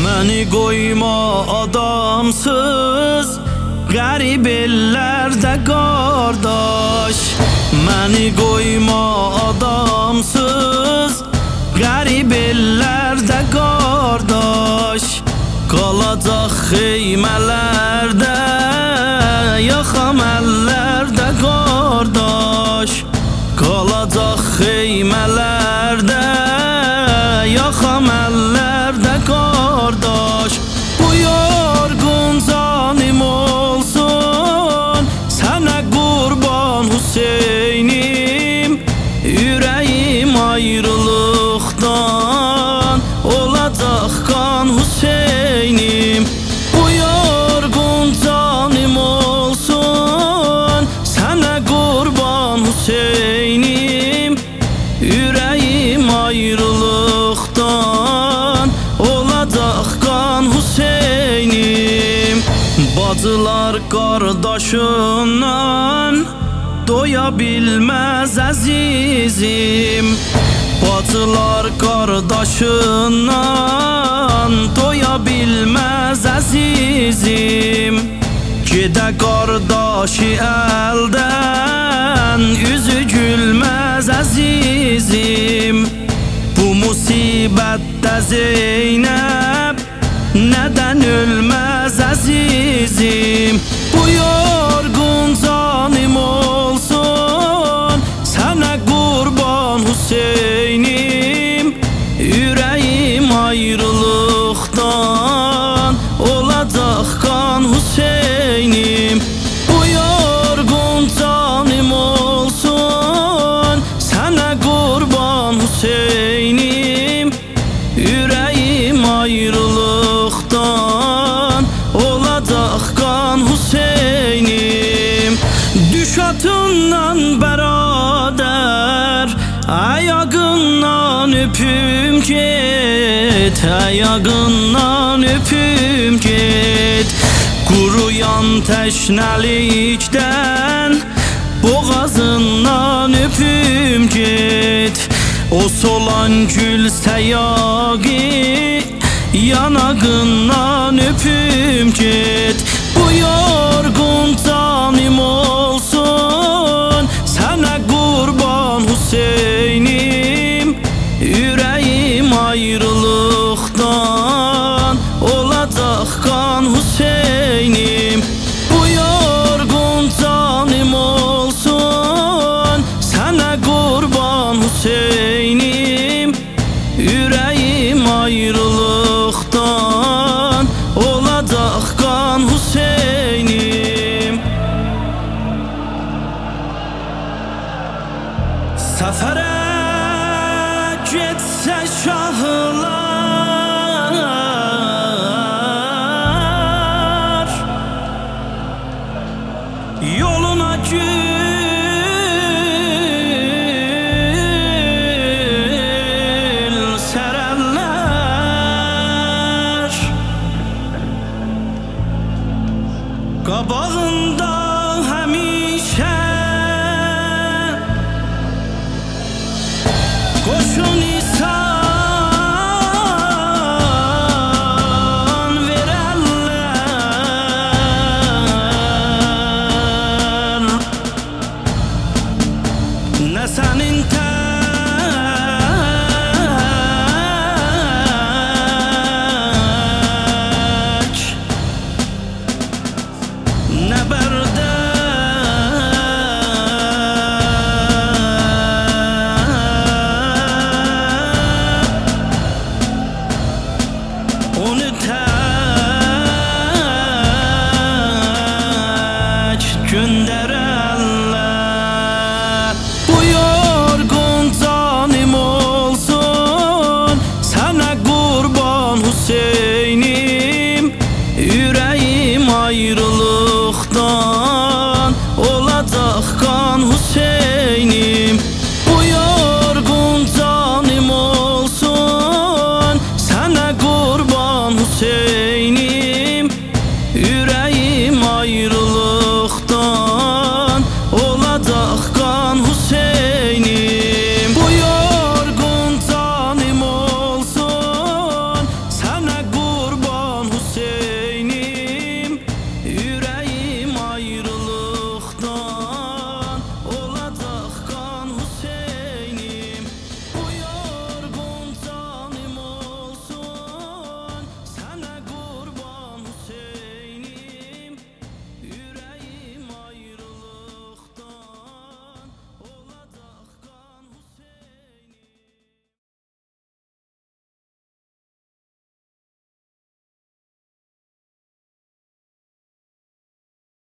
Məni qoyma adamsız qərib ellərdə qardaş. Məni qoyma adamsız qərib ellərdə qardaş. Qalacaq xeymələrdə, yaxam əllərdə qardaş. Qalacaq xeymələrdə, yaxam əllərdə qardaş. Bu yorğun canım olsun, sənə qurban Hüseynim. Ürəyim ayrılıqdan olacaq qan Hüseynim. Bu yorğun canım olsun, sənə qurban Hüseynim. Ürəyim ayrılıqdan olacaq qan Hüseynim. Bacılar qardaşından doya bilməz əzizim. Bacılar qardaşından doya bilməz əzizim. Gedə qardaşı əldən üzü gülməz əzizim. Bu musibətdə Zeynəb nədən ölməz əzizim. Bu yorğun canım olsun, sənə qurban Hüseynim. Ürəyim ayrılıqdan olacaq qan Hüseynim. Bu yorğun canım olsun, sənə qurban Hüseynim. Ürəyim ayrılıqdan olacaq qan Hüseynim. Düş atından bəradər, ayağından öpüm get, ayağından öpüm get. Quruyan təşnəlikdən boğazından öpüm get. O solan gül səyaqi yanağından öpüm get. Bu yorğun canım olsun, sənə qurban Hüseynim. Ürəyim ayrılıqdan olacaq qan Hüseynim. Bu yorğun canım olsun, sənə qurban Hüseynim. Ürəyim ayrılıqdan olacaq qan Hüseynim. Səfərə getsə şahlar